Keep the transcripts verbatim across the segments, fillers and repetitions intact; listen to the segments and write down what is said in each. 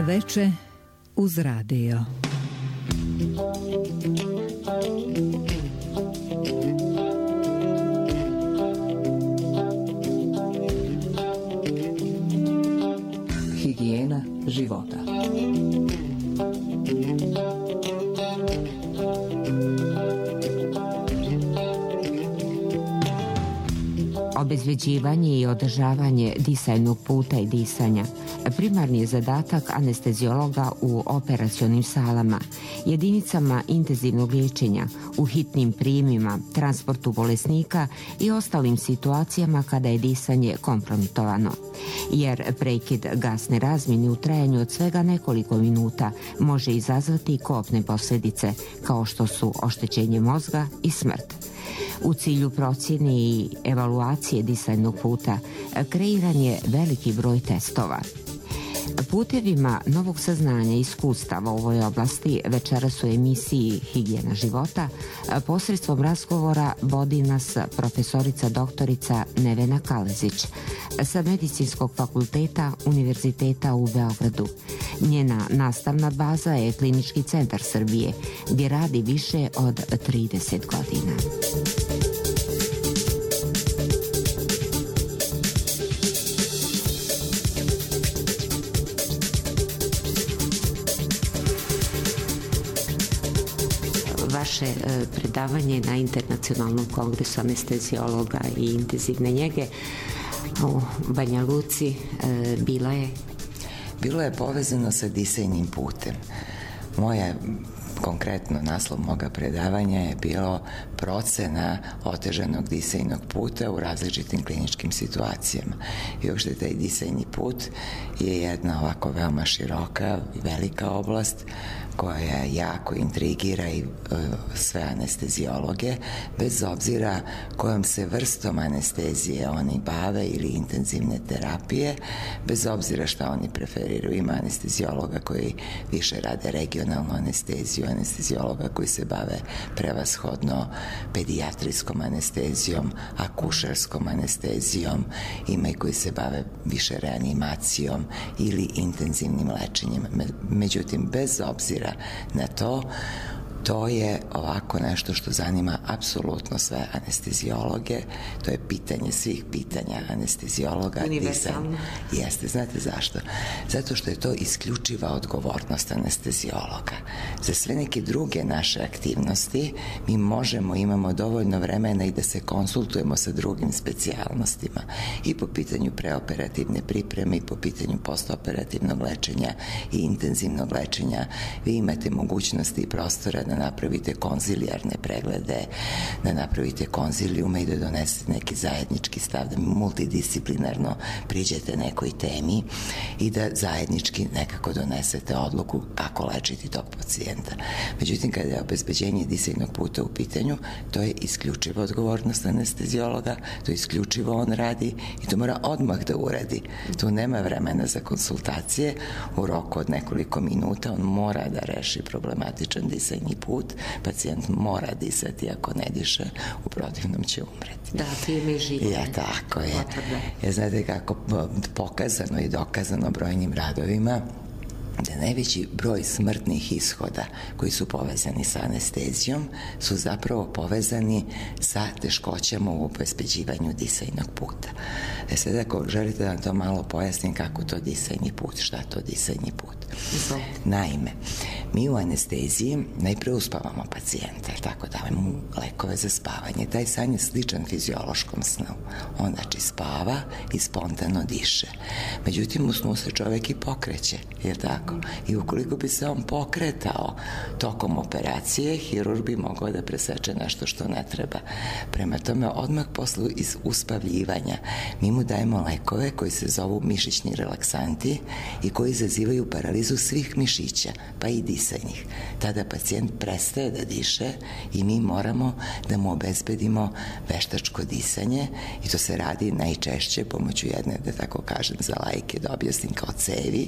Veče uz radio. Higijena života. Obezbeđivanje i održavanje disajnog puta i disanja primarni je zadatak anesteziologa u operacionim salama, jedinicama intenzivnog liječenja, u hitnim prijemima, transportu bolesnika i ostalim situacijama kada je disanje kompromitovano. Jer prekid gasne razmjene u trajanju od svega nekoliko minuta može izazvati kobne posljedice, kao što su oštećenje mozga i smrt. U cilju procjene i evaluacije disajnog puta kreiran je veliki broj testova. Putevima novog saznanja i iskustava u ovoj oblasti večeras u emisiji Higijena života posredstvom razgovora vodi nas profesorica doktorica Nevena Kalezić sa Medicinskog fakulteta Univerziteta u Beogradu. Njena nastavna baza je Klinički centar Srbije, gdje radi više od trideset godina. Vaše predavanje na Internacionalnom kongresu anesteziologa i intenzivne njege u Banja Luci bila je? Bilo je povezano sa disajnim putem. Moja konkretno naslov moga predavanja je bilo procena otežanog disajnog puta u različitim kliničkim situacijama. I uopšte taj disajni put je jedna ovako veoma široka i velika oblast koja jako intrigira i uh, sve anesteziologe, bez obzira kojom se vrstom anestezije oni bave ili intenzivne terapije, bez obzira šta oni preferiraju. Ima anesteziologa koji više rade regionalnu anesteziju, anesteziologa koji se bave prevashodno pedijatrijskom anestezijom, akušerskom anestezijom, ima i koji se bave više reanimacijom ili intenzivnim lečenjem. Međutim, bez obzira na to, to je ovako nešto što zanima apsolutno sve anesteziologe. To je pitanje svih pitanja anesteziologa. Univerzalno. Jeste, znate zašto? Zato što je to isključiva odgovornost anesteziologa. Za sve neke druge naše aktivnosti mi možemo, imamo dovoljno vremena i da se konsultujemo sa drugim specijalnostima. I po pitanju preoperativne pripreme i po pitanju postoperativnog lečenja i intenzivnog lečenja. Vi imate mogućnosti i prostora da napravite konzilijarne preglede, da napravite konzilijume i da donesete neki zajednički stav, da multidisciplinarno priđete nekoj temi i da zajednički nekako donesete odluku kako lečiti tog pacijenta. Međutim, kada je obezbeđenje disajnog puta u pitanju, to je isključiva odgovornost anesteziologa, to isključivo on radi i to mora odmah da uradi. Tu nema vremena za konsultacije, u roku od nekoliko minuta on mora da reši problematičan disajni put, pacijent mora disati, ako ne diše, u protivnom će umreti. Da, prijeme živo. Ja, tako je. Ja, znate kako pokazano i dokazano brojnim radovima da najveći broj smrtnih ishoda koji su povezani sa anestezijom su zapravo povezani sa teškoćama u obezbeđivanju disajnog puta. E sad, ako želite da vam to malo pojasnim kako to disajni put, šta to disajni put? Naime, mi u anesteziji najpre uspavamo pacijenta, tako davamo mu lekove za spavanje. Taj san je sličan fiziološkom snu. On znači spava i spontano diše. Međutim, u snu se čovek i pokreće, je tako? I ukoliko bi se on pokretao tokom operacije, hirurg bi mogao da preseče nešto što ne treba. Prema tome, odmah posle iz uspavljivanja mi mu dajemo lekove koji se zovu mišićni relaksanti i koji izazivaju paralizu svih mišića, pa i disajnih. Tada pacijent prestaje da diše i mi moramo da mu obezbedimo veštačko disanje i to se radi najčešće pomoću jedne, da tako kažem za lajke, da objasnim, kao cevi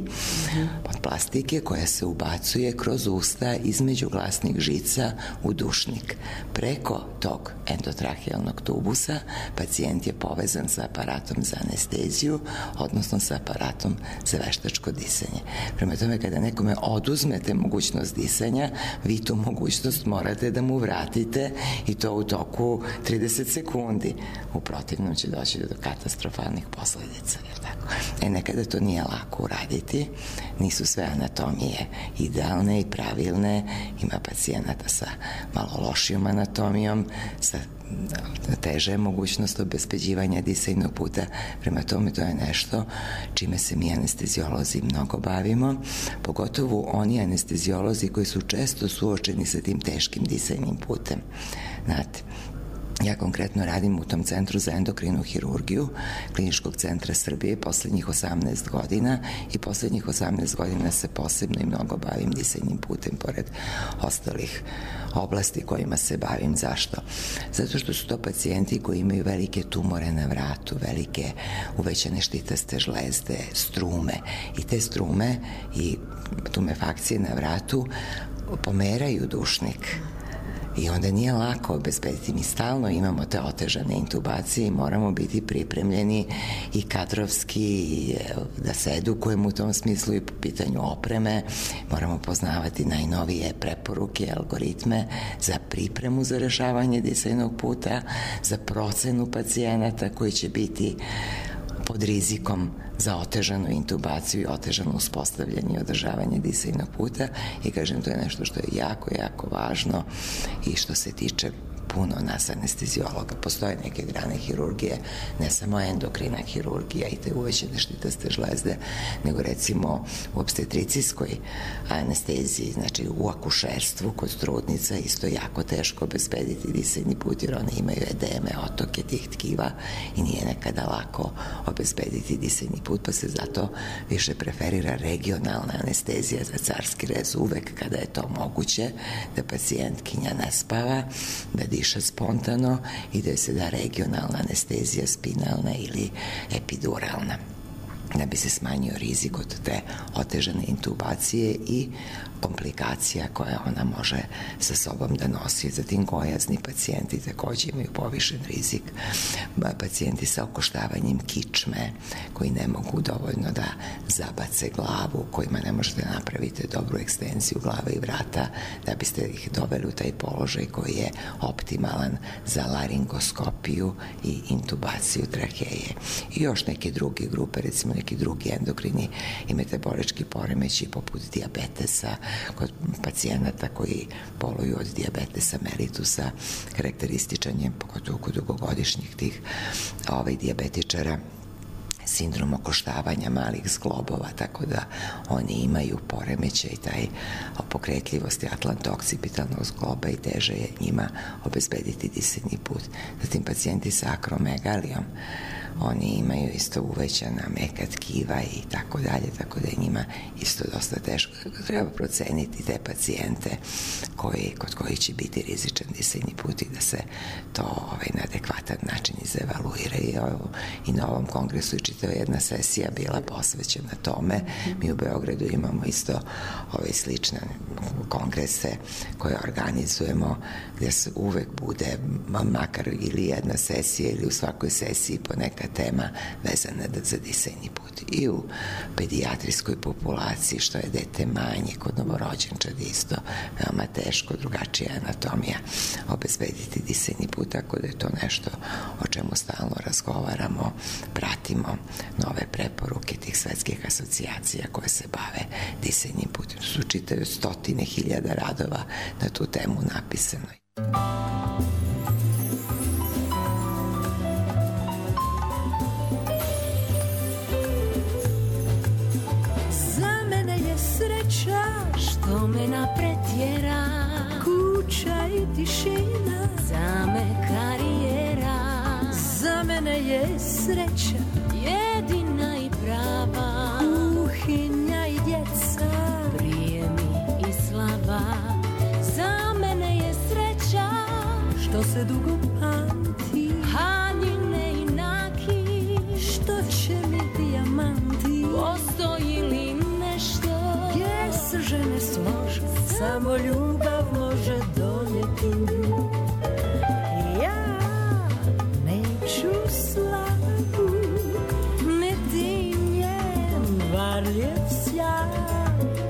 od plastike koja se ubacuje kroz usta između glasnih žica u dušnik. Preko tog endotrahealnog tubusa pacijent je povezan sa aparatom za anesteziju, odnosno sa aparatom za veštačko disanje. Prema tome, tome, kada nekome oduzmete mogućnost disanja, vi tu mogućnost morate da mu vratite i to u toku trideset sekundi. U protivnom će doći do katastrofalnih posledica. Tako. E, nekada to nije lako uraditi, nisu sve anatomije idealne i pravilne, ima pacijenata sa malo lošijom anatomijom, sa teže mogućnost obezbeđivanja disajnog puta. Prema tome, to je nešto čime se mi anesteziolozi mnogo bavimo, pogotovo oni anesteziolozi koji su često suočeni sa tim teškim disajnim putem. Znate, ja konkretno radim u tom centru za endokrinu hirurgiju Kliničkog centra Srbije poslednjih osamnaest godina i poslednjih osamnaest godina se posebno i mnogo bavim disajnim putem pored ostalih oblasti kojima se bavim. Zašto? Zato što su to pacijenti koji imaju velike tumore na vratu, velike uvećane štitaste žlezde, strume i te strume i tumefakcije na vratu pomeraju dušnik. I onda nije lako obezbediti. Mi stalno imamo te otežane intubacije i moramo biti pripremljeni i kadrovski i da se edukujemo u tom smislu i po pitanju opreme. Moramo poznavati najnovije preporuke, algoritme za pripremu za rešavanje disajnog puta, za procenu pacijenata koji će biti pod rizikom za otežanu intubaciju i otežano uspostavljanje i održavanje disajnog puta i kažem, to je nešto što je jako, jako važno i što se tiče puno nas anesteziologa. Postoje neke grane hirurgije, ne samo endokrina hirurgija i te uvećane štitaste žlezde, nego recimo u opstetricijskoj anesteziji, znači u akušerstvu kod trudnica isto jako teško obezbediti disajni put jer one imaju edeme, otoke tih tkiva i nije nekada lako obezbediti disajni put, pa se zato više preferira regionalna anestezija za carski rez uvek kada je to moguće, da pacijentkinja ne spava, da diše spontano i da se da regionalna anestezija spinalna ili epiduralna, da bi se smanjio rizik od te otežane intubacije i komplikacija koje ona može sa sobom da nosi. Zatim gojazni pacijenti takođe imaju povišen rizik. Pacijenti sa okoštavanjem kičme koji ne mogu dovoljno da zabace glavu, kojima ne možete napraviti dobru ekstenziju glave i vrata da biste ih doveli u taj položaj koji je optimalan za laringoskopiju i intubaciju traheje. I još neke druge grupe, recimo neki drugi endokrini i metabolički poremeći poput dijabetesa, kod pacijenata koji boluju od dijabetesa mellitusa, karakterističan je pogotovo kod dugogodišnjih tih ovaj, dijabetičara sindrom okoštavanja malih zglobova, tako da oni imaju poremećaj i taj pokretljivosti atlanto-oksipitalnog zgloba i teže je njima obezbediti disajni put. Zatim pacijenti sa akromegalijom, oni imaju isto uvećana meka tkiva i tako dalje, tako da je njima isto dosta teško. Treba proceniti te pacijente koji, kod koji će biti rizičan disajni put i da se to ovaj, na adekvatan način izevaluira. I, ovo, i na ovom kongresu je čitava jedna sesija bila posvećena tome. Mi u Beogradu imamo isto ove slične kongrese koje organizujemo gde se uvek bude makar ili jedna sesija ili u svakoj sesiji po neka tema vezana za disajni put. I u pedijatrijskoj populaciji, što je dete manje, kod novorođenčadi isto veoma teško, drugačija anatomija obezbediti disajni put, tako da je to nešto o čemu stalno razgovaramo, pratimo nove preporuke tih svetskih asocijacija koje se bave disajnim putem. Su čitaju stotine hiljada radova na tu temu napisano. Što me napred tjera, kuća i tišina, za me karijera, za mene je sreća jedina i prava, kuhinja i djeca, prijemi i slava. Za mene je sreća što se dugo pamti, haljine i naki, što će mi dijamanti, postoji li nešto gdje se žene slože, samo ljubav može donijeti. Ja neću slavu, niti njen varljev sjaj,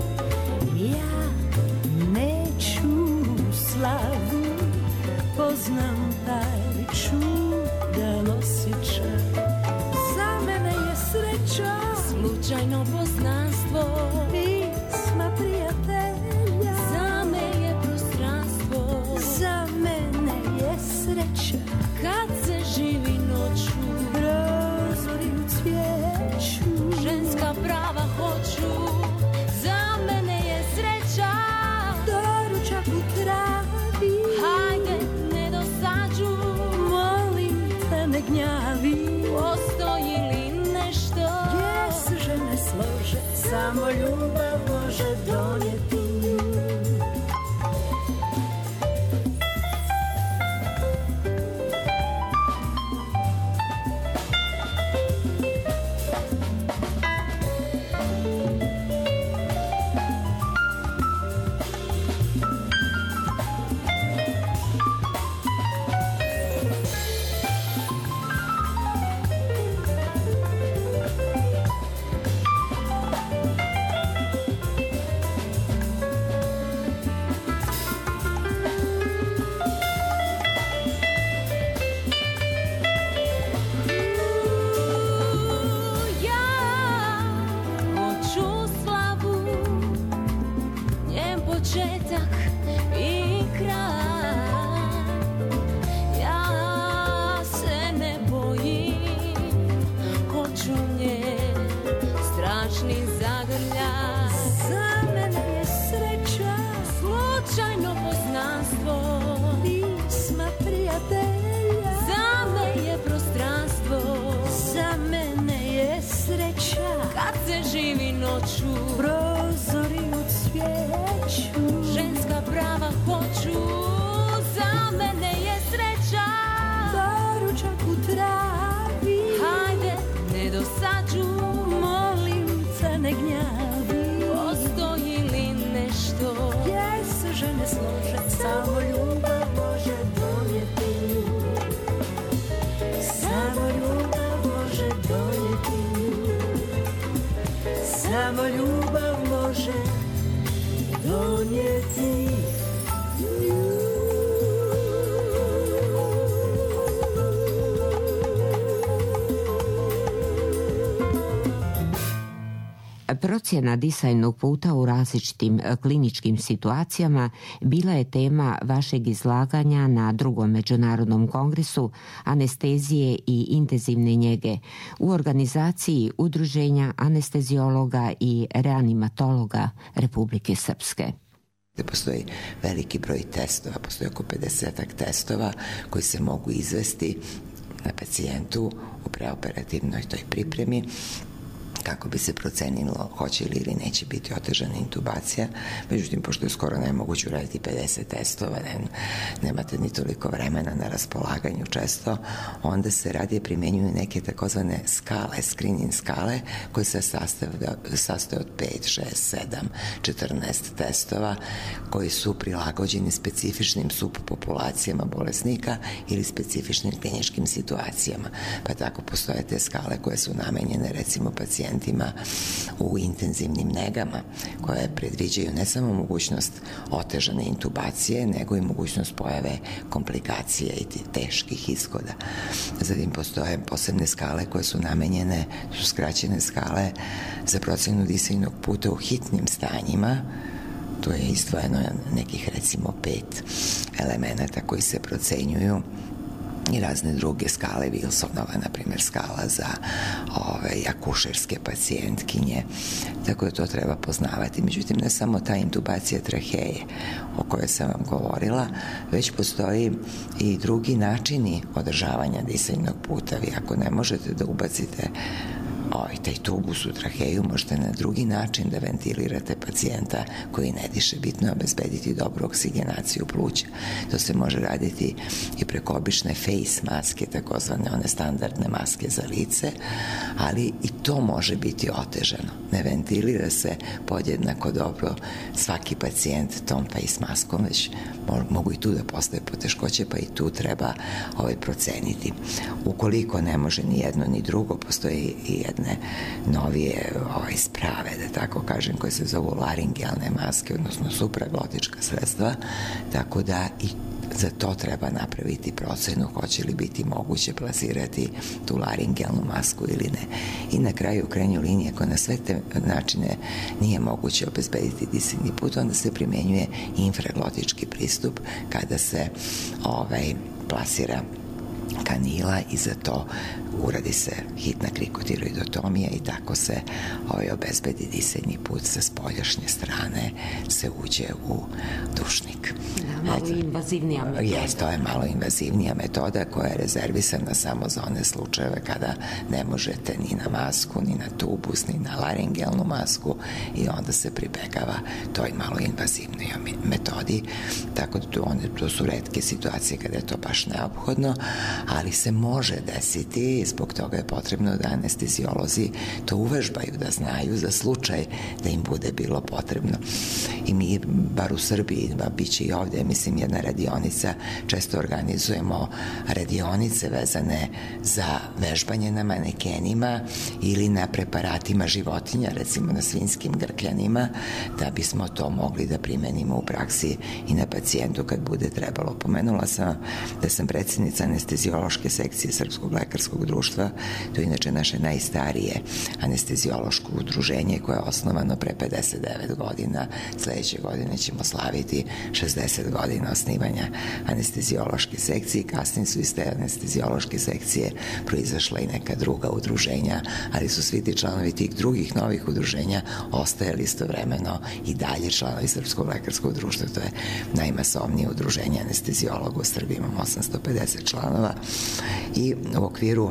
poznam taj čudan osjećaj. Za mene je sreća slučajno poznanstvo, pisma prijatelja. Za me je prostranstvo, za mene je sreća kad se živi noću, prozori u cvijeću, ženska prava hoću. Za mene je sreća doručak u travi, hajde ne dosađu, molim te ne gnjavi. Postoji li nešto gdje se žene slože, samo ljubav može donijeti. Procjena disajnog puta u različitim kliničkim situacijama bila je tema vašeg izlaganja na drugom međunarodnom kongresu anestezije i intenzivne njege u organizaciji Udruženja anesteziologa i reanimatologa Republike Srpske. Postoji veliki broj testova, postoji oko pedesetak testova koji se mogu izvesti na pacijentu u preoperativnoj toj pripremi kako bi se procenilo hoće li ili neće biti otežana intubacija. Međutim, pošto je skoro nemoguće uraditi pedeset testova, ne, nemate ni toliko vremena na raspolaganju često, onda se radije primenjuju neke takozvane skale, screening skale, koje se sastoje od pet, šest, sedam, četrnaest testova koji su prilagođeni specifičnim subpopulacijama bolesnika ili specifičnim kliničkim situacijama. Pa tako postoje te skale koje su namenjene recimo pacijentima u intenzivnim negama, koje predviđaju ne samo mogućnost otežane intubacije, nego i mogućnost pojave komplikacije i teških ishoda. Zatim postoje posebne skale koje su namenjene, su skraćene skale za procenu disajnog puta u hitnim stanjima. To je izdvojeno nekih recimo pet elemenata koji se procenjuju i razne druge skale Wilsonova, na primjer skala za ove, akušerske pacijentkinje, tako da to treba poznavati. Međutim, ne samo ta intubacija traheje o kojoj sam vam govorila, već postoji i drugi načini održavanja disajnog puta. Vi ako ne možete da ubacite ovaj, taj tubus u traheju, možete na drugi način da ventilirate pacijenta koji ne diše. Bitno je obezbediti dobru oksigenaciju pluća. To se može raditi i preko obične face maske, takozvane one standardne maske za lice, ali i to može biti otežano. Ne ventilira se podjednako dobro svaki pacijent tom face maskom, već mogu i tu da postoje poteškoće, pa i tu treba ovaj, proceniti. Ukoliko ne može ni jedno ni drugo, postoji i jedne novije ovaj, sprave, da tako kažem, koje se zovu laringealne maske, odnosno supraglotička sredstva, tako da i za to treba napraviti procenu hoće li biti moguće plasirati tu laringelnu masku ili ne. I na kraju u krajnjoj liniji, ako na sve te načine nije moguće obezbediti disajni put, onda se primenjuje infraglotički pristup kada se ovaj, plasira kanila i za to uradi se hitna krikotiroidotomija i tako se ovaj, obezbedi disajni put sa spoljašnje strane, se uđe u dušnik. Da, malo invazivnija metoda. Jes, to je malo invazivnija metoda koja je rezervisana samo za one slučajeve kada ne možete ni na masku, ni na tubus, ni na laringelnu masku i onda se pribegava toj malo invazivnoj metodi. Tako da to, to su retke situacije kada je to baš neophodno, ali se može desiti i zbog toga je potrebno da anestezijolozi to uvežbaju, da znaju za slučaj da im bude bilo potrebno. I mi, bar u Srbiji, ba, bit će i ovde, mislim, jedna radionica, često organizujemo radionice vezane za vežbanje na manekenima ili na preparatima životinja, recimo na svinjskim grkljanima, da bismo to mogli da primenimo u praksi i na pacijentu kad bude trebalo. Pomenula sam da sam predsjednica anestezijološke sekcije Srpskog lekarskog društva, to je inače naše najstarije anestezijološko udruženje koje je osnovano pre pedeset devet godina. Sledeće godine ćemo slaviti šezdeset godina osnivanja anestezijološke sekcije. Kasnije su iz te anestezijološke sekcije proizašla i neka druga udruženja, ali su svi ti članovi tih drugih novih udruženja ostajali istovremeno i dalje članovi Srpskog lekarskog društva. To je najmasovnije udruženje anestezijologa u Srbiji, imamo osamsto pedeset članova i u okviru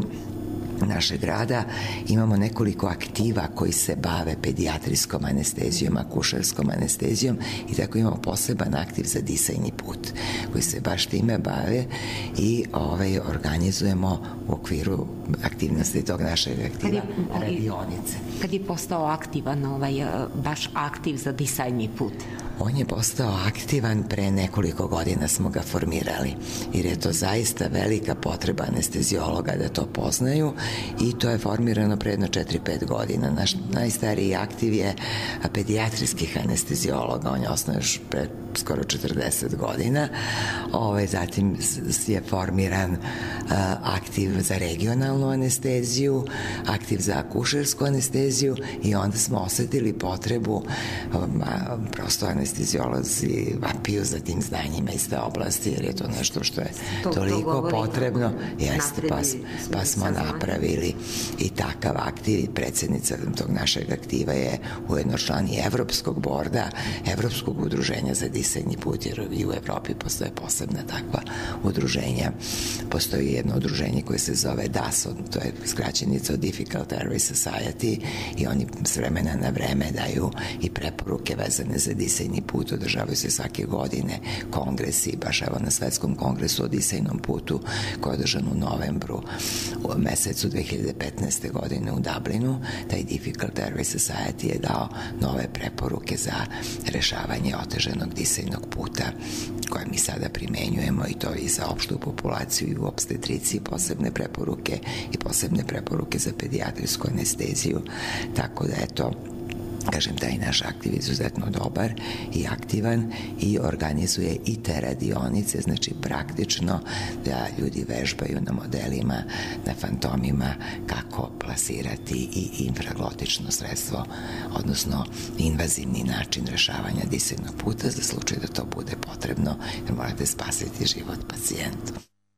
našeg rada imamo nekoliko aktiva koji se bave pedijatrijskom anestezijom, akušerskom anestezijom i tako imamo poseban aktiv za disajni put koji se baš time bave i ovaj, organizujemo u okviru aktivnosti tog našeg aktiva kad je, radionice. Kad je postao aktivan ovaj, baš aktiv za disajni put? On je postao aktivan pre nekoliko godina smo ga formirali, jer je to zaista velika potreba anestezijologa da to poznaju i to je formirano pre jedno četiri pet godina. Naš najstariji aktiv je pedijatrijskih anestezijologa, on je osnovan još pre skoro četrdeset godina. Ove, zatim je formiran uh, aktiv za regionalnu anesteziju, aktiv za akušersku anesteziju i onda smo osetili potrebu, um, prosto anestezijolozi vapiju za tim znanjima iz te oblasti, jer je to nešto što je to, toliko to potrebno. Jeste, pa, pa smo napravili i takav aktiv i predsjednica tog našeg aktiva je ujedno član i Evropskog borda, Evropskog udruženja za disajni put, jer i u Evropi postoje posebna takva udruženja. Postoji jedno udruženje koje se zove D A S, to je skraćenica od Difficult Airway Society i oni s vremena na vreme daju i preporuke vezane za disajni put, održavaju se svake godine kongresi, baš evo na Svetskom kongresu o disajnom putu koji je održan u novembru u mesecu dve hiljade petnaeste. godine u Dublinu. Taj Difficult Airway Society je dao nove preporuke za rešavanje oteženog disajnog puta koje mi sada primenjujemo i to i za opštu populaciju i u opstetrici posebne preporuke i posebne preporuke za pedijatrijsku anesteziju. Tako da eto, kažem, taj naš aktiv je izuzetno dobar i aktivan i organizuje i te radionice, znači praktično da ljudi vežbaju na modelima, na fantomima kako plasirati i infraglotično sredstvo, odnosno invazivni način rešavanja disajnog puta za slučaj da to bude potrebno, jer morate spasiti život pacijentu.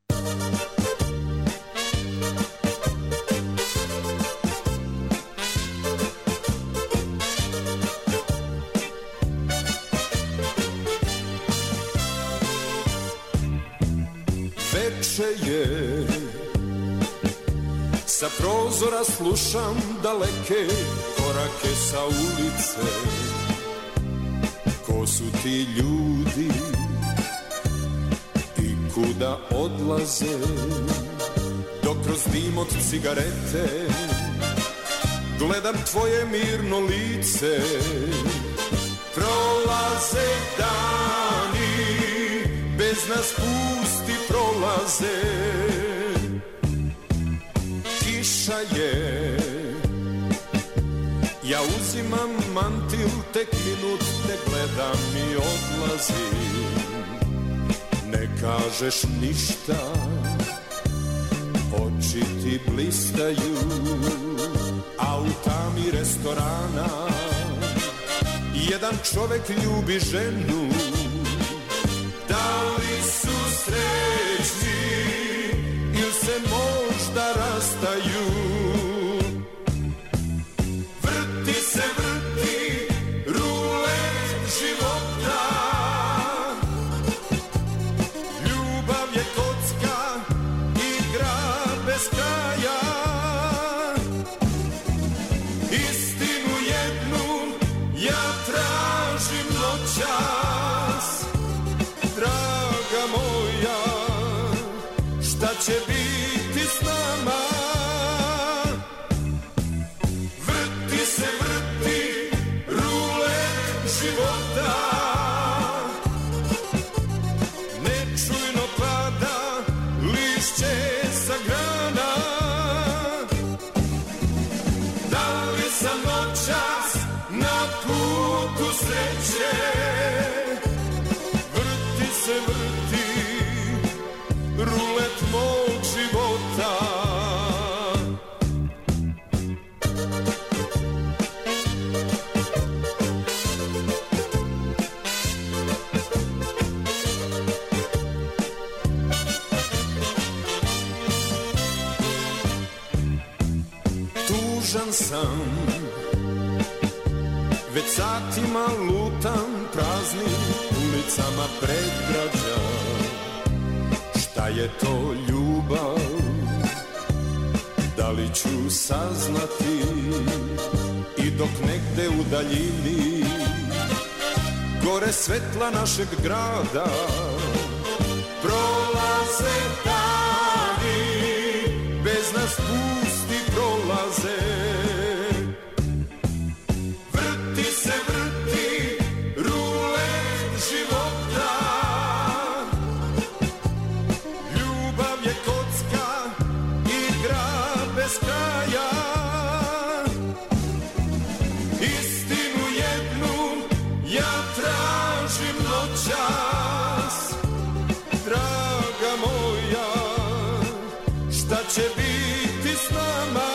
Je. Sa prozora slušam daleke korake sa ulice. Ko su ti ljudi i kuda odlaze? Dok kroz dim od cigarete gledam tvoje mirno lice. Prolaze dani, bez nas pusti prolaze. Kiša je, ja uzimam mantil, tek minut ne gledam i odlazim. Ne kažeš ništa, oči ti blistaju, a u tami restorana jedan čovek ljubi ženu. Da li su srećni ili se možda rastaju? Vrti se, vrti rulet života, ljubav je kocka, igra bez kraja. Istinu jednu ja tražim noćas, draga moja, šta će biti s nama? Vrti se, vrti rulet života, nečujno pada lišće sa grana. Da li sam noćas na putu sreće? Vrti se, vrti rulet mog života. Tužan sam, već satima lutam praznim ulicama predgrađa. Šta je to ljubav? Da li ću saznati? I dok negde u daljini gore svetla našeg grada prolaze dani, bez nas pusti prolaze. Vrti se, vrti rulet života, ljubav je kocka, igra bez kraja. Istinu jednu ja tražim noćas, draga moja, šta će biti s nama?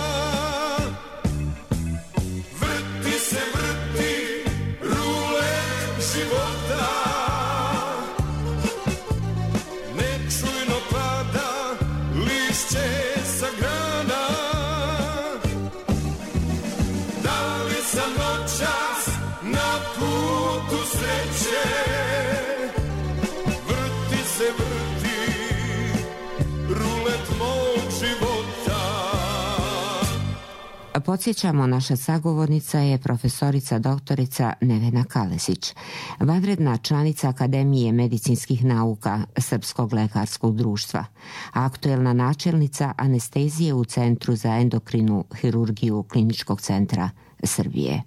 Vrti se, vrti rulet života, nečujno pada lišće sa grana. Da li sam noćas na putu sreće? Vrti se, vrti rulet mog života. Podsjećamo, naša sagovornica je profesorica doktorica Nevena Kalesić, vanredna članica Akademije medicinskih nauka Srpskog lekarskog društva, aktuelna načelnica anestezije u Centru za endokrinu hirurgiju Kliničkog centra Srbije.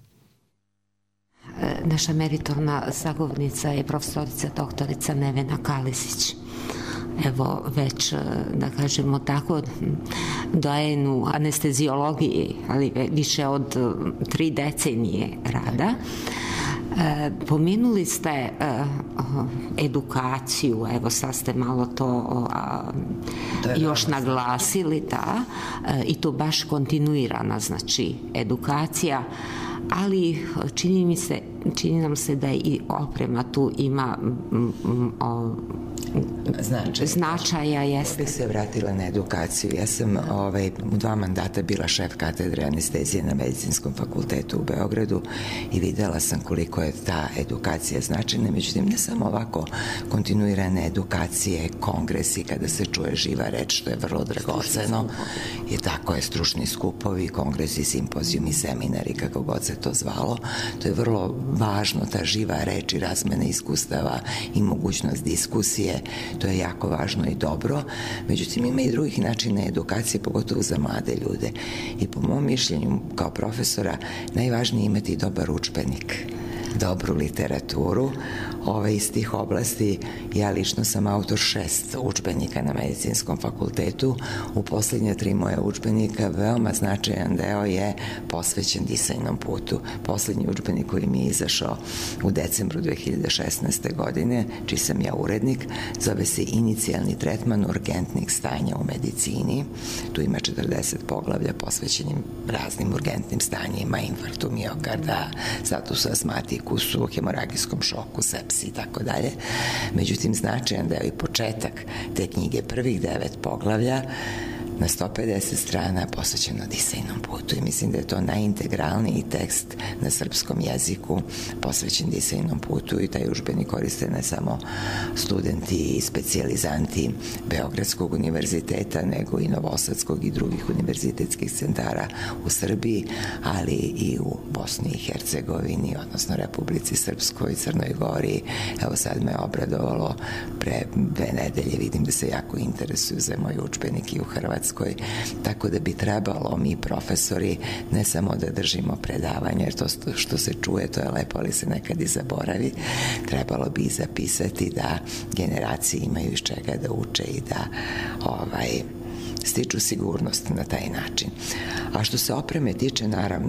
Naša meritorna sagovornica je profesorica doktorica Nevena Kalesić. Evo već, da kažemo tako, doajenu anesteziologiji, ali više od tri decenije rada. Pomenuli ste edukaciju, evo sad ste malo to još naglasili, da, i to baš kontinuirana, znači edukacija, ali čini mi se, čini nam se da i oprema tu ima o, Značaj. značaja. Jeste. Bih se vratila na edukaciju. Ja sam ovaj, u dva mandata bila šef katedre anestezije na Medicinskom fakultetu u Beogradu i videla sam koliko je ta edukacija značajna. Međutim, ne samo ovako kontinuirane edukacije, kongresi kada se čuje živa reč, što je vrlo dragoceno, je tako je, stručni skupovi, kongresi, simpozijumi, seminari, kako god se to zvalo. To je vrlo važno, ta živa reč i razmena iskustava i mogućnost diskusije, to je jako važno i dobro. Međutim, ima i drugih načina edukacije, pogotovo za mlade ljude. I po mom mišljenju, kao profesora, najvažnije je imati dobar udžbenik, dobru literaturu, ove, iz tih oblasti. Ja lično sam autor šest udžbenika na Medicinskom fakultetu. U poslednje tri moje udžbenika veoma značajan deo je posvećen disajnom putu. Poslednji udžbenik koji mi je izašao u decembru dve hiljade šesnaeste. godine, čiji sam ja urednik, zove se Inicijalni tretman urgentnih stanja u medicini. Tu ima četrdeset poglavlja posvećenim raznim urgentnim stanjima, infarktu miokarda, statusu asmatikusu, hemoragijskom šoku, sepsi i tako dalje. Međutim, značajan deo i početak te knjige, prvih devet poglavlja, na sto pedeset strana posvećeno disajnom putu i mislim da je to najintegralniji tekst na srpskom jeziku posvećen disajnom putu i taj udžbenik koriste ne samo studenti i specijalizanti Beogradskog univerziteta, nego i Novosadskog i drugih univerzitetskih centara u Srbiji, ali i u Bosni i Hercegovini, odnosno Republici Srpskoj i Crnoj Gori. Evo sad me obradovalo pre dve nedelje, vidim da se jako interesuju za moj udžbenik i u Hrvatskoj. Tako da bi trebalo mi profesori ne samo da držimo predavanje, jer to što se čuje to je lepo, ali se nekad i zaboravi, trebalo bi zapisati da generacije imaju iz čega da uče i da ovaj, stiču sigurnost na taj način. A što se opreme tiče, naravno,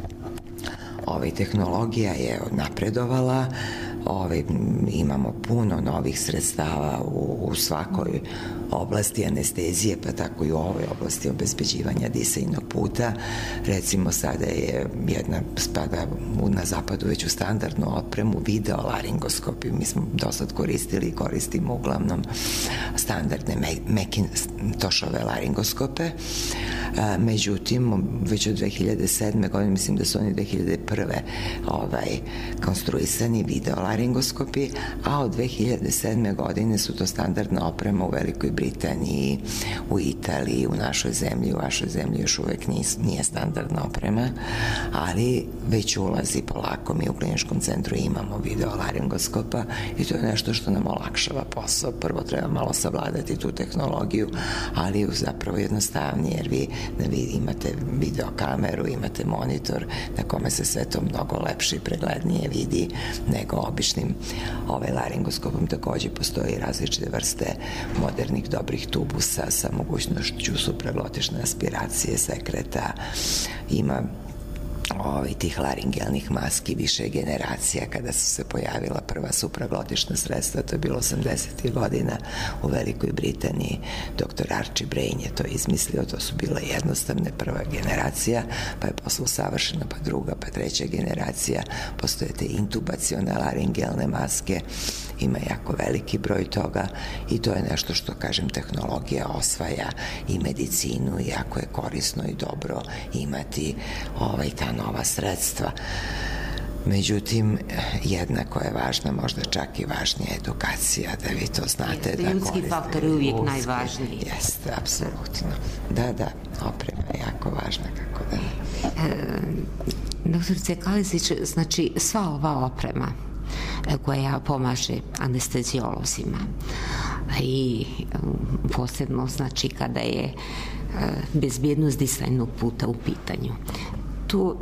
ovaj, tehnologija je napredovala, Ove, imamo puno novih sredstava u, u svakoj oblasti anestezije, pa tako i u ovoj oblasti obezbeđivanja disajnog puta. Recimo sada je jedna spada u, na zapadu već u standardnu opremu videolaringoskopi. Mi smo dosad koristili i koristimo uglavnom standardne me, Macintoshove laringoskope. A, međutim, već od dve hiljade sedme. godine, mislim da su oni dve hiljade prve. ovaj, konstruisani videolaringoskopi, a od dve hiljade sedme. godine su to standardna oprema u Velikoj Britaniji, u Italiji, u našoj zemlji. U vašoj zemlji još uvek nije standardna oprema, ali već ulazi polako. Mi u kliničkom centru imamo videolaringoskopa i to je nešto što nam olakšava posao. Prvo treba malo savladati tu tehnologiju, ali zapravo jednostavnije, jer vi, vi imate videokameru, imate monitor na kome se sve to mnogo lepše i preglednije vidi nego običnim ovaj laringoskopom. Takođe postoji različite vrste modernih dobrih tubusa sa mogućnošću supraglotične aspiracije sekreta. Ima ovaj, tih laringelnih maski više generacija. Kada su se pojavila prva supraglotična sredstva, to je bilo osamdesetih godina u Velikoj Britaniji. Doktor Archie Brain je to izmislio, to su bile jednostavne prva generacija, pa je posle usavršena, pa druga, pa treća generacija. Postoje te intubacione laringelne maske, ima jako veliki broj toga i to je nešto što, kažem, tehnologija osvaja i medicinu i jako je korisno i dobro imati ovaj, ta nova sredstva. Međutim, jednako je važna, možda čak i važnija edukacija, da vi to znate. Jeste, da ljudski faktor je uvijek ljudski, najvažniji. Jeste, apsolutno. Da, da, oprema je jako važna, kako da. E, doktorice Kalezić, znači sva ova oprema koja pomaže anesteziolozima i posebno znači kada je bezbjednost disajnog puta u pitanju. Tu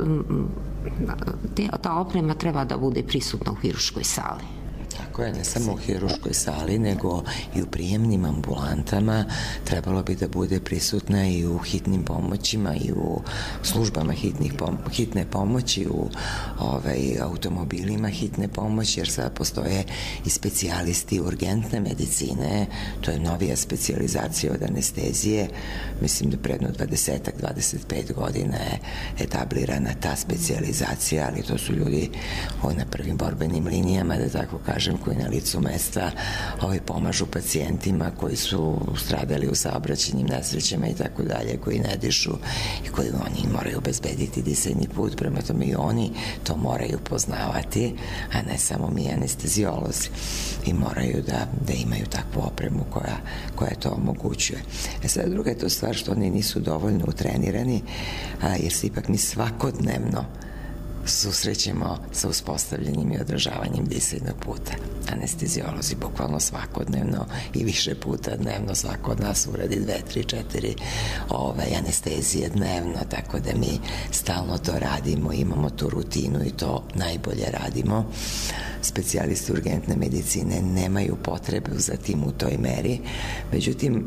ta oprema treba da bude prisutna u hirurškoj sali. Tako je, ne samo u hirurškoj sali, nego i u prijemnim ambulantama. Trebalo bi da bude prisutna i u hitnim pomoćima i u službama hitnih pom hitne pomoći, u ovaj, automobilima hitne pomoći, jer sad postoje i specijalisti urgentne medicine. To je novija specijalizacija od anestezije. Mislim da predno dvadeset do dvadeset pet godina je etablirana ta specijalizacija, ali to su ljudi ovaj, na prvim borbenim linijama, da tako kažem, koji na licu mesta ovaj, pomažu pacijentima koji su stradali u saobraćajnim nesrećama i tako dalje, koji ne dišu i koji oni moraju obezbediti disajni put, prema tome i oni to moraju poznavati, a ne samo mi anesteziolozi, i moraju da, da imaju takvu opremu koja, koja to omogućuje. E sad, druga je to stvar što oni nisu dovoljno utrenirani, a, jer se ipak mi svakodnevno susrećemo sa uspostavljanjem i održavanjem disajnog puta. Anestezijolozi bukvalno svakodnevno i više puta dnevno, svako od nas uradi dve, tri, četiri ovaj, anestezije dnevno, tako da mi stalno to radimo, imamo tu rutinu i to najbolje radimo. Specijalisti urgentne medicine nemaju potrebe za tim u toj meri, međutim,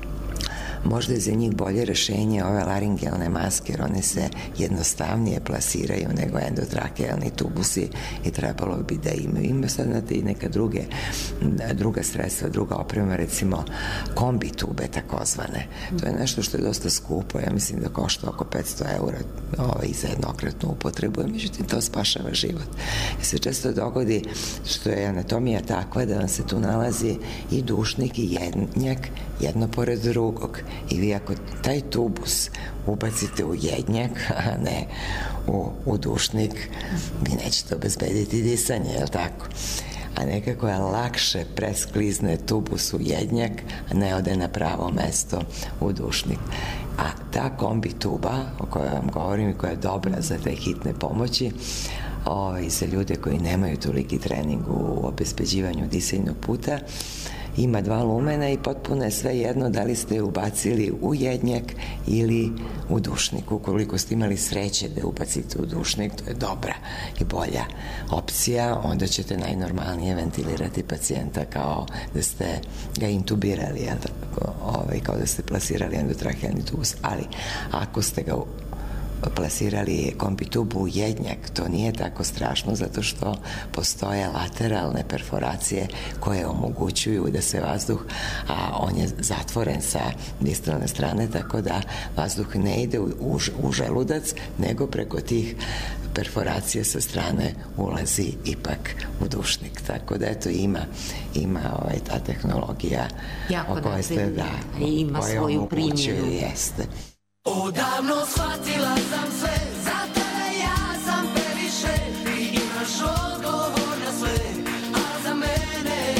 možda je za njih bolje rešenje ove laringealne maske, jer one se jednostavnije plasiraju nego endotrakealni tubusi i trebalo bi da imaju. Ima sad znate i neka druge, druga sredstva, druga oprema, recimo kombi tube takozvane. To je nešto što je dosta skupo, ja mislim da košta oko petsto eura ovaj, za jednokratnu upotrebu, međutim to spašava život. I se često dogodi što je anatomija takva da vam se tu nalazi i dušnik i jednjak jedno pored drugog. I vi ako taj tubus ubacite u jednjak, a ne u, u dušnik, vi nećete obezbediti disanje, je li tako? A nekako je lakše presklizne tubus u jednjak, a ne ode na pravo mesto u dušnik. A ta kombi tuba, o kojoj vam govorim i koja je dobra za te hitne pomoći, o, i za ljude koji nemaju toliki trening u obezbeđivanju disajnog puta, ima dva lumena i potpuno je sve jedno da li ste ubacili u jednjak ili u dušnik. Ukoliko ste imali sreće da ubacite u dušnik, to je dobra i bolja opcija, onda ćete najnormalnije ventilirati pacijenta kao da ste ga intubirali, jel, ovaj, kao da ste plasirali endotrakealni tubus. Ali ako ste ga plasirali kombi tubu u jednjak, to nije tako strašno zato što postoje lateralne perforacije koje omogućuju da se vazduh, a on je zatvoren sa distalne strane, tako da vazduh ne ide u, u, u želudac, nego preko tih perforacija sa strane ulazi ipak u dušnik. Tako da eto ima, ima ovaj, ta tehnologija jako o kojoj ste da, ima svoju primjenu. Jeste. Odavno shvatila sam sve, za tebe ja sam previše, ti imaš odgovor na sve, a za mene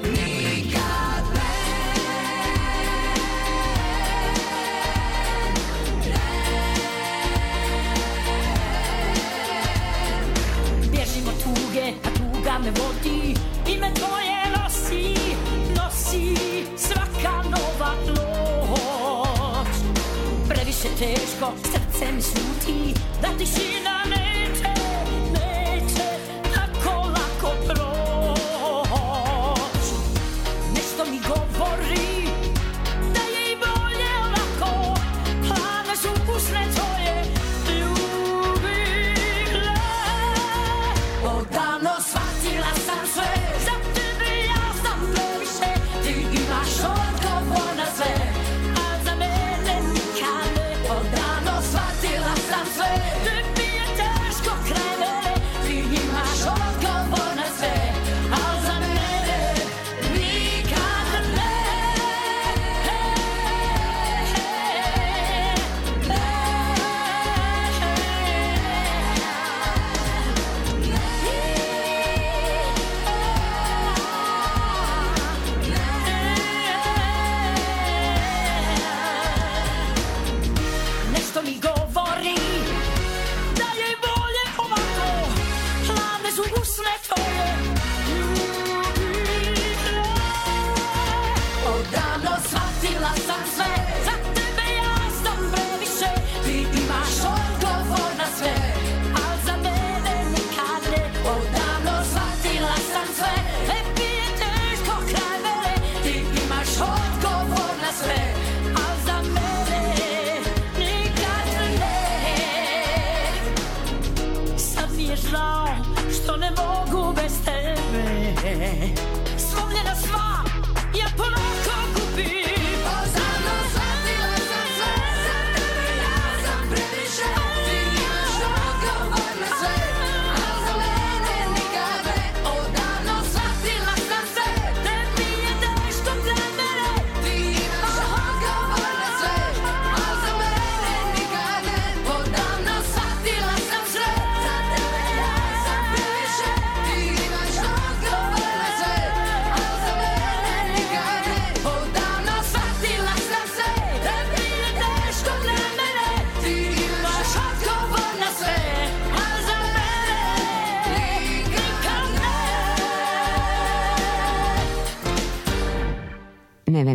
nikad ne. Bježim od tuge, a tuga me vodi, ime tvoje nosi, nosi svaka nova noć. Previše teško, srce mi sluti, da tišina neće, neće tako lako proć. Nešto mi govori da je i bolje ovako, hladne su usne tvoje ljubile. Odavno shvatila sam sve, za tebe ja sam previše, ti imaš odgovor na sve, a za mene nikad ne. Odavno shvatila sam sve, tebi je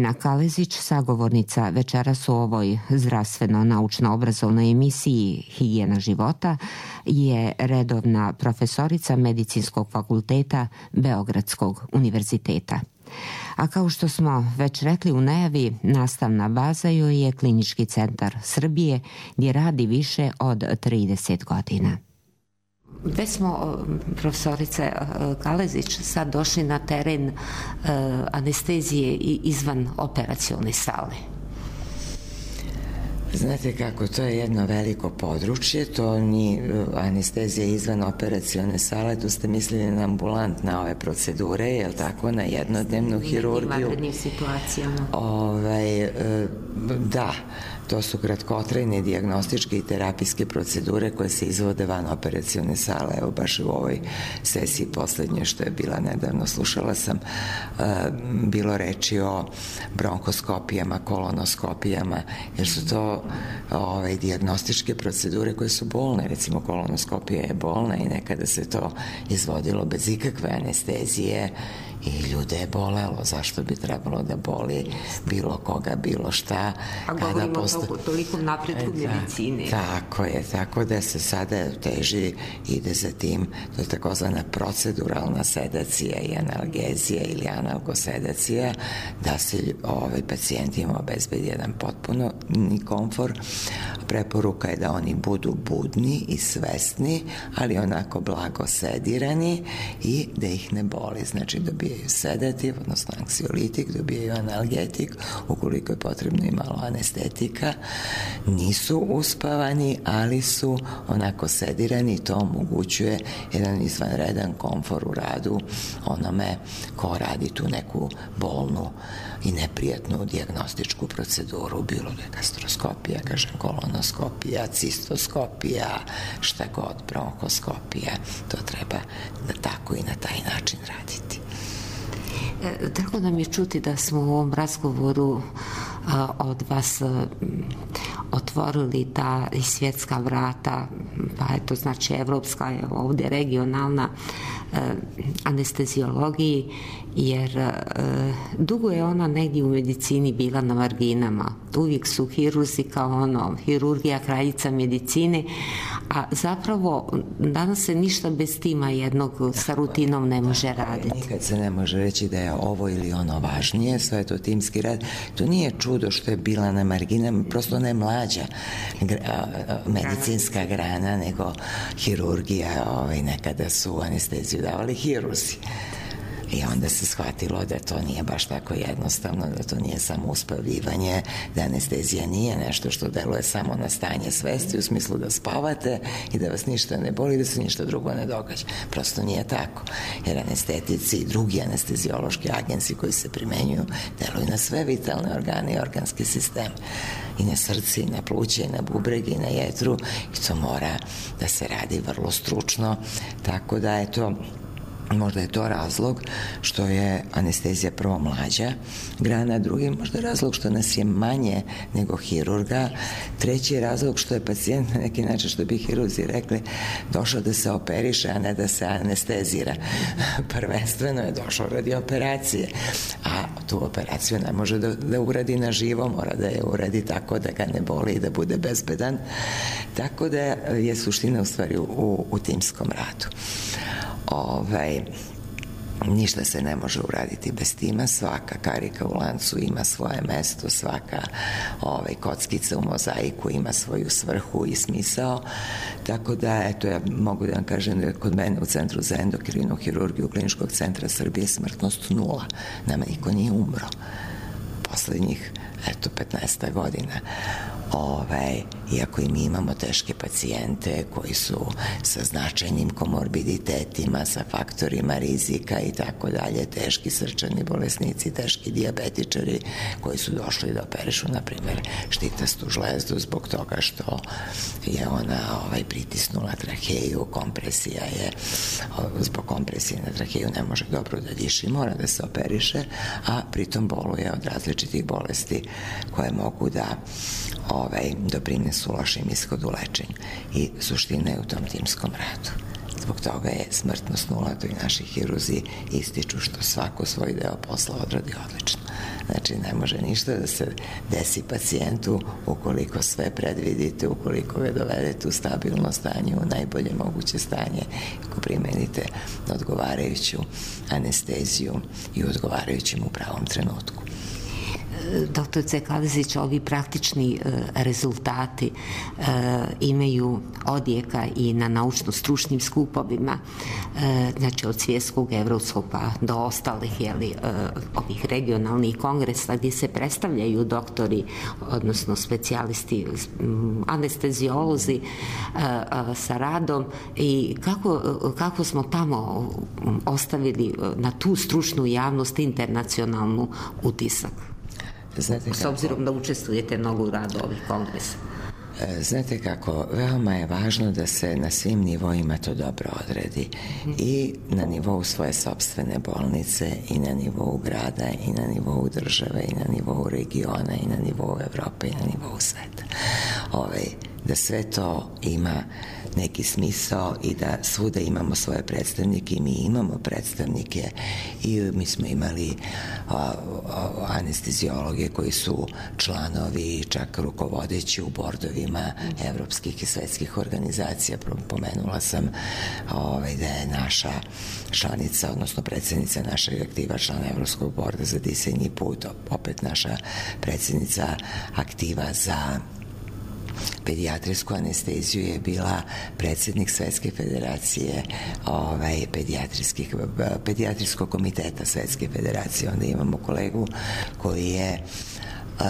Ivana Kalezić, sagovornica večeras u ovoj zdravstveno-naučno-obrazovnoj emisiji Higijena života, je redovna profesorica Medicinskog fakulteta Beogradskog univerziteta. A kao što smo već rekli u najavi, nastavna baza joj je Klinički centar Srbije, gdje radi više od trideset godina. Već smo, profesorice Kalezić, sad došli na teren anestezije i izvan operacione sale. Znate kako, to je jedno veliko područje, to ni anestezija izvan operacione sale, tu ste mislili na ambulantne ove procedure, je li tako, na jednodnevnu hirurgiju? U nekim situacijama. Ovaj, da, to su kratkotrajne dijagnostičke i terapijske procedure koje se izvode van operacione sale. Evo baš u ovoj sesiji poslednje što je bila nedavno, slušala sam, bilo reči o bronkoskopijama, kolonoskopijama, jer su to ovaj, dijagnostičke procedure koje su bolne. Recimo kolonoskopija je bolna i nekada se to izvodilo bez ikakve anestezije i ljude je bolelo. Zašto bi trebalo da boli bilo koga, bilo šta? A govorimo posto... o tolikom napretku medicine. Tako je, tako da se sada teži, ide za tim, to je takozvana proceduralna sedacija i analgezija ili analgosedacija, da se ovaj, pacijentima obezbedi jedan potpuno komfor. Preporuka je da oni budu budni i svesni, ali onako blago sedirani i da ih ne boli. Znači dobijaju sedativ, odnosno anksiolitik, dobijaju analgetik, ukoliko je potrebno i malo anestetika. Nisu uspavani, ali su onako sedirani i to omogućuje jedan izvanredan komfor u radu onome ko radi tu neku bolnu i neprijatnu dijagnostičku proceduru, bilo da je gastroskopija, kažem, kolonoskopija, cistoskopija, šta god, bronkoskopija, to treba da tako i na taj način raditi. Drago nam je čuti da smo u ovom razgovoru a, od vas a, otvorili ta i svjetska vrata, pa eto znači evropska je ovdje regionalna a, anesteziologiji, jer a, dugo je ona negdje u medicini bila na marginama. Uvijek su hirurzi kao ono, hirurgija kraljica medicine, a zapravo danas se ništa bez tima jednog sa rutinom ne može raditi. Nikad se ne može reći da je ovo ili ono važnije, sve je to timski rad. To nije čudo što je bila na marginama, prosto ne mlađa gra, medicinska grana nego hirurgija, ovaj, nekada su anesteziju davali hirurzi. I onda se shvatilo da to nije baš tako jednostavno, da to nije samo uspavljivanje, da anestezija nije nešto što deluje samo na stanje svesti u smislu da spavate i da vas ništa ne boli, da se ništa drugo ne događa. Prosto nije tako. Jer anestetici i drugi anesteziološki agensi koji se primenjuju deluju na sve vitalne organe i organske sisteme. I na srce, i na pluće, i na bubrege, i na jetru. I to mora da se radi vrlo stručno. Tako da je to... Možda je to razlog što je anestezija prvo mlađa grana, drugi možda razlog što nas je manje nego hirurga, treći je razlog što je pacijent na neki način, što bi hirurzi rekli, došao da se operiše, a ne da se anestezira. Prvenstveno je došao radi operacije, a tu operaciju ne može da, da uradi na živo, mora da je uradi tako da ga ne boli i da bude bezbedan. Tako da je suština u stvari u, u timskom radu. Ovaj, ništa se ne može uraditi bez tima, svaka karika u lancu ima svoje mesto, svaka ovaj, kockica u mozaiku ima svoju svrhu i smisao, tako da, eto, ja mogu da vam kažem da kod mene u Centru za endokrinu hirurgiju Kliničkog centra Srbije smrtnost nula, nama niko nije umro poslednjih, eto, petnaest godina. Ovaj, iako i mi imamo teške pacijente koji su sa značajnim komorbiditetima, sa faktorima rizika i tako dalje, teški srčani bolesnici, teški dijabetičari koji su došli da operišu, na primjer, štitastu žlezdu zbog toga što je ona ovaj, pritisnula traheju, kompresija je, zbog kompresije na traheju ne može dobro da diši, mora da se operiše, a pritom boluje od različitih bolesti koje mogu da ovaj, doprinesu lošim ishodu lečenja. I suština je u tom timskom radu. Zbog toga je smrtnost nula, to i naši hirurzi ističu što svako svoj deo posla odradi odlično. Znači, ne može ništa da se desi pacijentu ukoliko sve predvidite, ukoliko ga dovedete u stabilno stanje, u najbolje moguće stanje, ako primenite odgovarajuću anesteziju i odgovarajućim u pravom trenutku. Doktorice Kalezić, ovi praktični rezultati imaju odjeka i na naučno-stručnim skupovima, znači od svjetskog, evropskog pa do ostalih, jeli, ovih regionalnih kongresa gdje se predstavljaju doktori, odnosno specijalisti, anestezijolozi sa radom i kako, kako smo tamo ostavili na tu stručnu javnost internacionalnu utisak? Znate kako, s obzirom da učestvujete mnogo u radu ovih kongresa. Znate kako, veoma je važno da se na svim nivoima to dobro odredi. Mm-hmm. I na nivou svoje sopstvene bolnice, i na nivou grada, i na nivou države, i na nivou regiona, i na nivou Evrope, i na nivou sveta. Ovaj, da sve to ima neki smisao i da svuda imamo svoje predstavnike i mi imamo predstavnike i mi smo imali a, a, anestezijologe koji su članovi, čak rukovodeći u bordovima evropskih i svetskih organizacija. Pomenula sam ovaj, da je naša članica, odnosno predsednica našeg aktiva, člana Evropskog borda za disanje i put, opet naša predsednica aktiva za pedijatrijsku anesteziju je bila predsednik Svetske federacije ovaj, pedijatrijskih, pedijatrijskog komiteta Svetske federacije. Onda imamo kolegu koji je uh,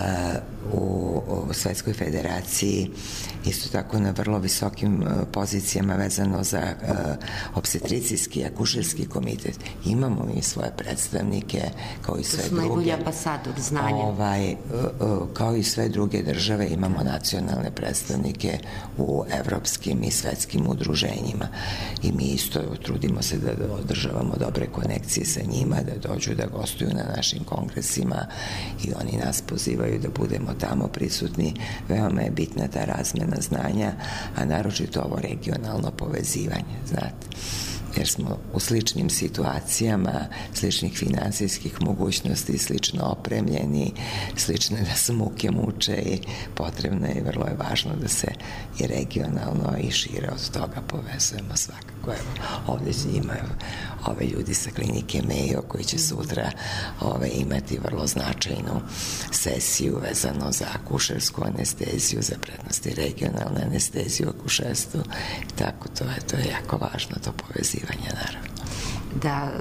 u, u Svetskoj federaciji isto tako na vrlo visokim uh, pozicijama vezano za uh, obstetricijski, akušerski komitet. Imamo mi svoje predstavnike kao i sve druge. Najbolji ambasador znanja. Ovaj, uh, uh, kao i sve druge države imamo nacionalne predstavnike u evropskim i svetskim udruženjima. I mi isto trudimo se da održavamo dobre konekcije sa njima, da dođu da gostuju na našim kongresima i oni nas pozivaju da budemo tamo prisutni. Veoma je bitna ta razmena znanja, a naročito ovo regionalno povezivanje, znate, jer smo u sličnim situacijama, sličnih finansijskih mogućnosti, slično opremljeni, slične nas muke muče i potrebno je i vrlo je važno da se i regionalno i šire od toga povezujemo svakako. Evo, ovdje imaju ove ljudi sa klinike Mayo koji će sutra ove, imati vrlo značajnu sesiju vezano za akušersku anesteziju, za prednosti regionalne anesteziju u akušerstvu. Tako to je, to je jako važno, to povezivanje naravno. Da,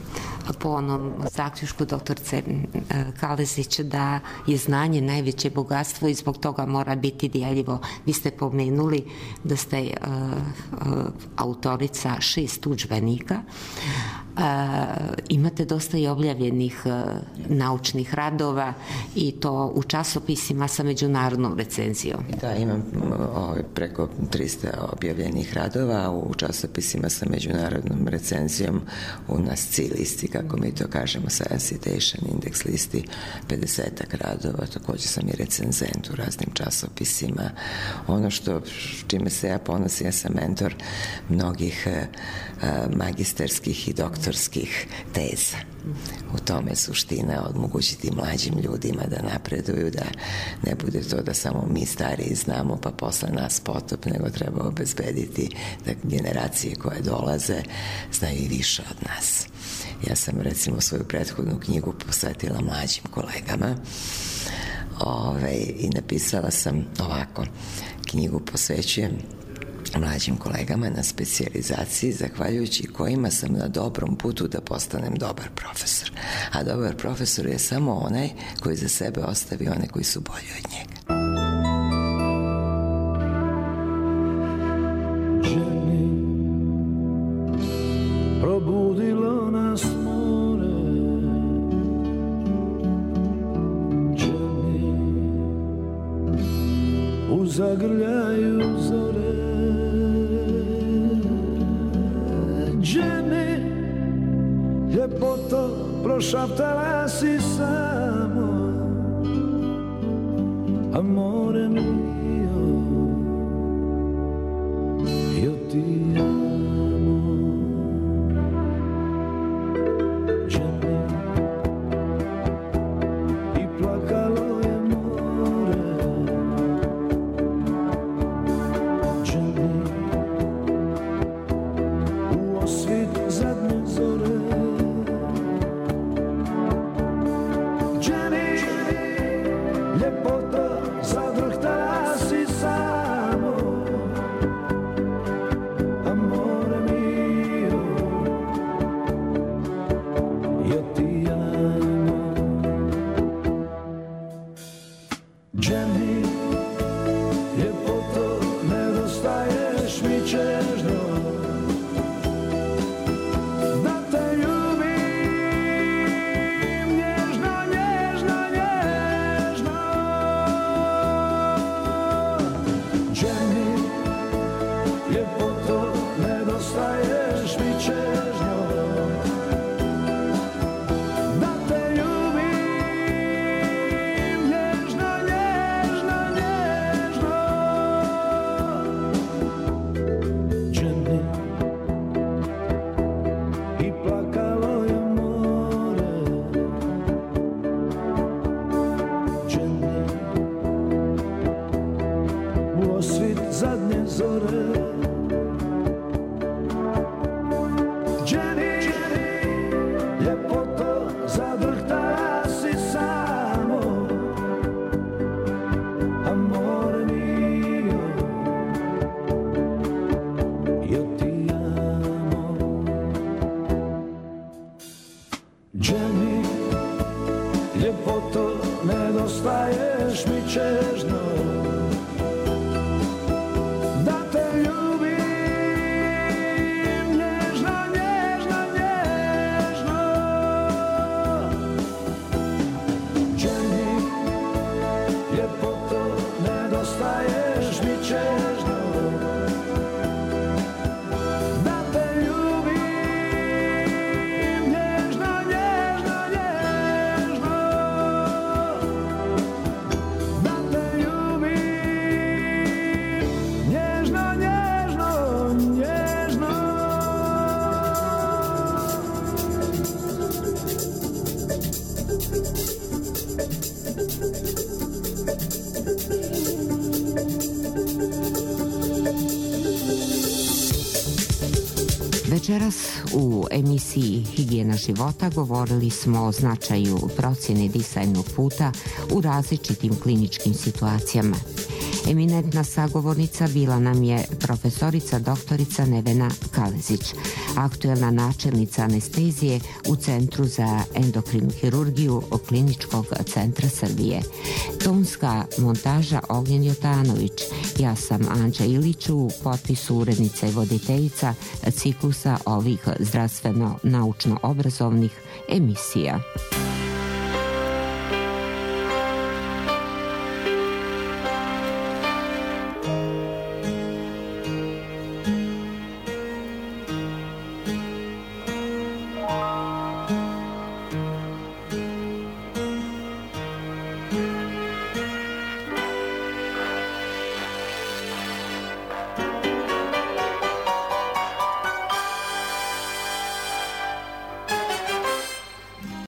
po onom zaključku doktorice Kalezić, da je znanje najveće bogatstvo i zbog toga mora biti dijeljivo. Vi ste pomenuli da ste uh, uh, autorica šest udžbenika. Uh, imate dosta i objavljenih uh, naučnih radova i to u časopisima sa međunarodnom recenzijom. Da, imam ovaj, preko trista objavljenih radova u časopisima sa međunarodnom recenzijom u N A S C I listi, kako mi to kažemo, Science Citation Index listi, pedesetak radova. Takođe sam i recenzent u raznim časopisima. Ono što čime se ja ponosim, ja sam mentor mnogih uh, magistarskih i doktorskih teza. U tome je suština, odmogućiti mlađim ljudima da napreduju, da ne bude to da samo mi stariji znamo pa posle nas potop, nego treba obezbediti da generacije koje dolaze znaju i više od nas. Ja sam recimo svoju prethodnu knjigu posvetila mlađim kolegama Ove, i napisala sam ovako, knjigu posvećujem mlađim kolegama na specijalizaciji, zahvaljujući kojima sam na dobrom putu da postanem dobar profesor. A dobar profesor je samo onaj koji za sebe ostavi one koji su bolji od njega. Ženi, probudilo nas more. Ženi, u zagrljaju zore. Ženi, ljepoto prošaptala si samo, amore mio, io ti amo. Ženi, Jenny, ljepoto, nedostaješ mi čežno. Da te ljubim nježno, nježno, nježno. Jenny, ljepoto, nedostaješ mi čežno. Da te ljubim nježno, nježno, nježno. Jenny, i plakalo je more. Jenny, u osvit zadnje zore. Jenny, ljepoto, zadrhtala si samo. Amore mio, io ti amo. Jenny, ljepoto, nedostaješ mi čežno. Da te ljubim nježno, nježno, nježno. Jenny, ljepoto, nedostaješ mi čežno. Da te ljubim nježno, nježno, nježno. Da te ljubim nježno, nježno, nježno. Večeras u emisiji Higijena života govorili smo o značaju procjene disajnog puta u različitim kliničkim situacijama. Eminentna sagovornica bila nam je profesorica doktorica Nevena Kalezić, aktuelna načelnica anestezije u Centru za endokrinu hirurgiju Kliničkog centra Srbije. Tonska montaža Ognjen Jotanović. Ja sam Anđa Ilić, u potpisu urednica i voditeljica ciklusa ovih zdravstveno-naučno-obrazovnih emisija.